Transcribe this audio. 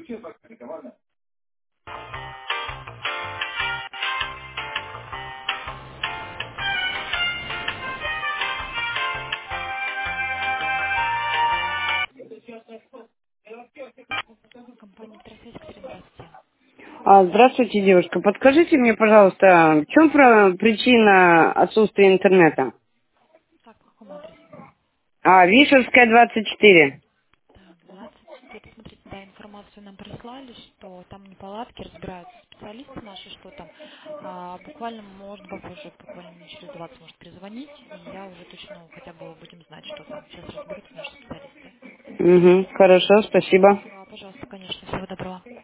Компания Петросвязь, Екатерина, здравствуйте. Здравствуйте, девушка. Подскажите мне, пожалуйста, в чем причина отсутствия интернета? Так, по какому адресу? Вишерская, 24. Так, 24. Смотрите, да, информацию нам прислали, что там неполадки, разбираются специалисты наши, что там. Буквально, может, попозже, буквально минут через 20 может перезвонить, и я уже точно хотя бы будем знать, что там. Сейчас разберутся наши специалисты. Угу, хорошо, спасибо. Пожалуйста, конечно, всего доброго.